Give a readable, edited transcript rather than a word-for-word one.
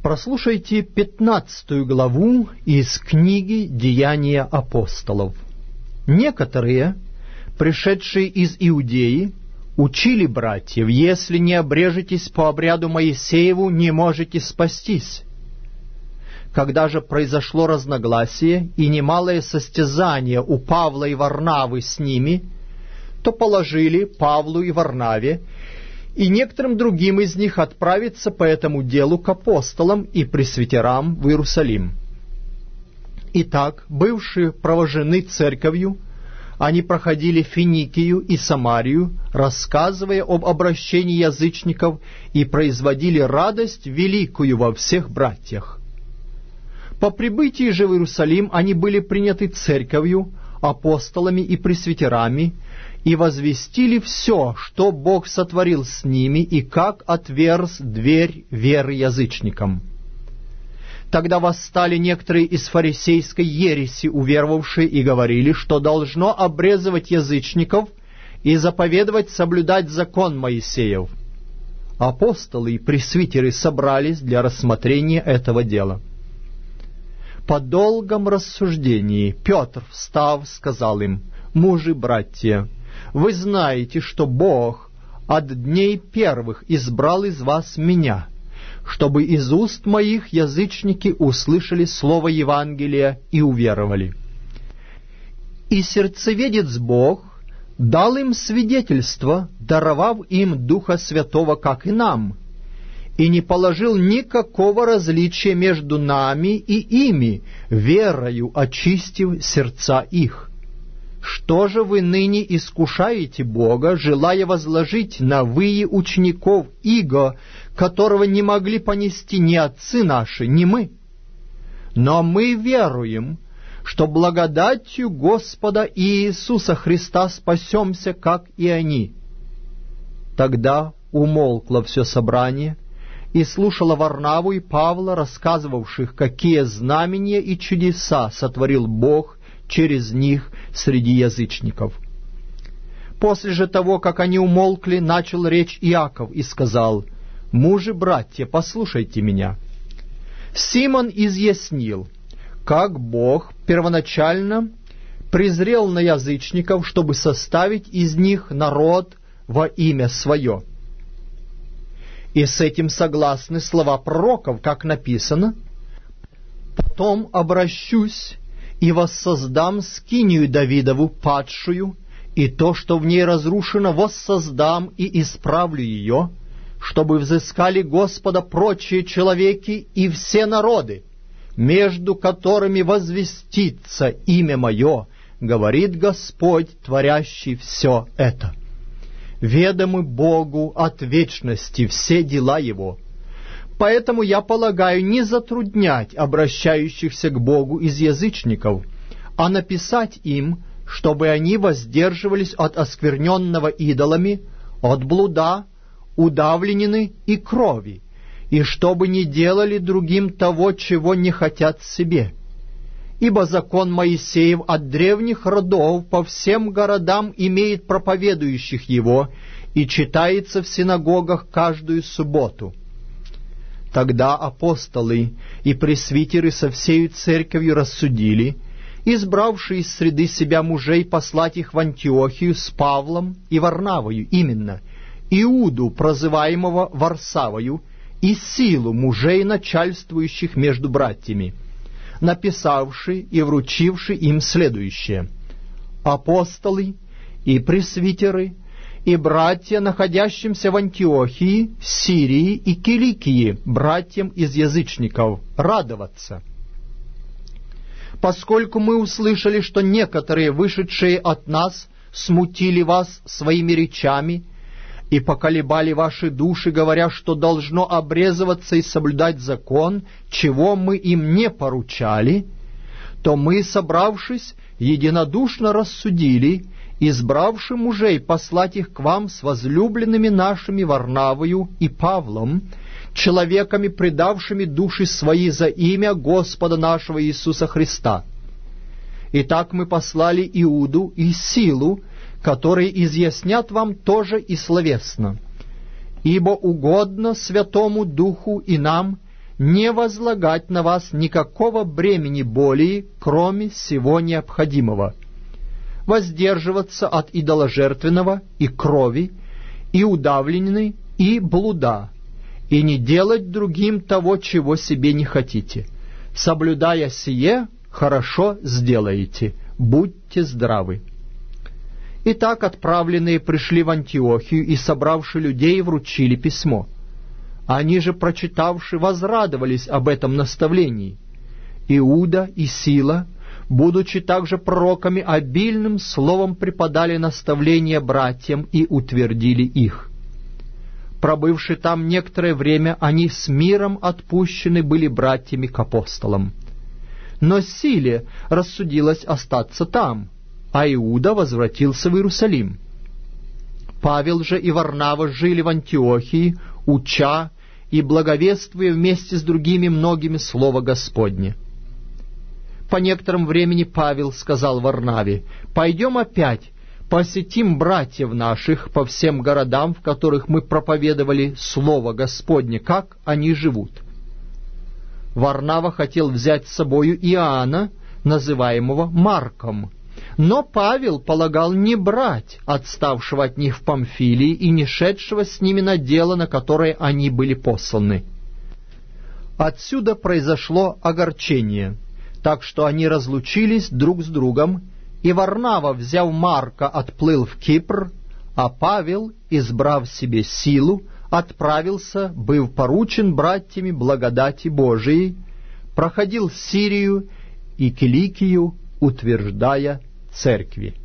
Прослушайте 15 главу из книги «Деяния апостолов». Некоторые, пришедшие из Иудеи, учили братьев: «Если не обрежетесь по обряду Моисееву, не можете спастись». Когда же произошло разногласие и немалое состязание у Павла и Варнавы с ними, то положили Павлу и Варнаве и некоторым другим из них отправиться по этому делу к апостолам и пресвитерам в Иерусалим. Итак, бывшие провожены церковью, они проходили Финикию и Самарию, рассказывая об обращении язычников, и производили радость великую во всех братьях. По прибытии же в Иерусалим они были приняты церковью, апостолами и пресвитерами, и возвестили все, что Бог сотворил с ними, и как отверз дверь веры язычникам. Тогда восстали некоторые из фарисейской ереси, уверовавшие, и говорили, что должно обрезывать язычников и заповедовать соблюдать закон Моисеев. Апостолы и пресвитеры собрались для рассмотрения этого дела. По долгом рассуждении Петр, встав, сказал им: «Мужи, братья, вы знаете, что Бог от дней первых избрал из вас меня, чтобы из уст моих язычники услышали слово Евангелия и уверовали. И сердцеведец Бог дал им свидетельство, даровав им Духа Святого, как и нам, и не положил никакого различия между нами и ими, верою очистив сердца их. Что же вы ныне искушаете Бога, желая возложить на вы учеников иго, которого не могли понести ни отцы наши, ни мы? Но мы веруем, что благодатью Господа Иисуса Христа спасемся, как и они». Тогда умолкло все собрание, и слушало Варнаву и Павла, рассказывавших, какие знамения и чудеса сотворил Бог через них среди язычников. После же того, как они умолкли, начал речь Иаков и сказал: «Мужи, братья, послушайте меня. Симон изъяснил, как Бог первоначально презрел на язычников, чтобы составить из них народ во имя Свое. И с этим согласны слова пророков, как написано: «Потом обращусь и воссоздам скинию Давидову падшую, и то, что в ней разрушено, воссоздам и исправлю ее, чтобы взыскали Господа прочие человеки и все народы, между которыми возвестится имя Мое, говорит Господь, творящий все это. Ведомы Богу от вечности все дела Его. Поэтому я полагаю не затруднять обращающихся к Богу из язычников, а написать им, чтобы они воздерживались от оскверненного идолами, от блуда, удавленины и крови, и чтобы не делали другим того, чего не хотят себе. Ибо закон Моисеев от древних родов по всем городам имеет проповедующих его и читается в синагогах каждую субботу». Тогда апостолы и пресвитеры со всею церковью рассудили, избравшие из среды себя мужей, послать их в Антиохию с Павлом и Варнавою, именно Иуду, прозываемого Варсавою, и Силу, мужей, начальствующих между братьями, написавши и вручивши им следующее: «Апостолы и пресвитеры и братья, находящимся в Антиохии, Сирии и Киликии, братьям из язычников, радоваться. Поскольку мы услышали, что некоторые, вышедшие от нас, смутили вас своими речами и поколебали ваши души, говоря, что должно обрезываться и соблюдать закон, чего мы им не поручали, то мы, собравшись, единодушно рассудили, избравши мужей, послать их к вам с возлюбленными нашими Варнавою и Павлом, человеками, предавшими души свои за имя Господа нашего Иисуса Христа. Итак, мы послали Иуду и Силу, которые изъяснят вам тоже и словесно. Ибо угодно Святому Духу и нам, не возлагать на вас никакого бремени более, кроме всего необходимого, воздерживаться от идоложертвенного и крови, и удавленной, и блуда, и не делать другим того, чего себе не хотите. Соблюдая сие, хорошо сделаете. Будьте здравы». Итак, отправленные пришли в Антиохию и, собравши людей, вручили письмо. Они же, прочитавши, возрадовались об этом наставлении. Иуда и Сила, будучи также пророками, обильным словом преподали наставления братьям и утвердили их. Пробывши там некоторое время, они с миром отпущены были братьями к апостолам. Но Силе рассудилось остаться там, а Иуда возвратился в Иерусалим. Павел же и Варнава жили в Антиохии, уча и благовествуя вместе с другими многими слово Господне. По некотором времени Павел сказал Варнаве: «Пойдем опять, посетим братьев наших по всем городам, в которых мы проповедовали слово Господне, как они живут». Варнава хотел взять с собою Иоанна, называемого Марком, но Павел полагал не брать отставшего от них в Памфилии и не шедшего с ними на дело, на которое они были посланы. Отсюда произошло огорчение, так что они разлучились друг с другом, и Варнава, взяв Марка, отплыл в Кипр, а Павел, избрав себе Силу, отправился, быв поручен братьями благодати Божией, проходил Сирию и Киликию, утверждая церкви.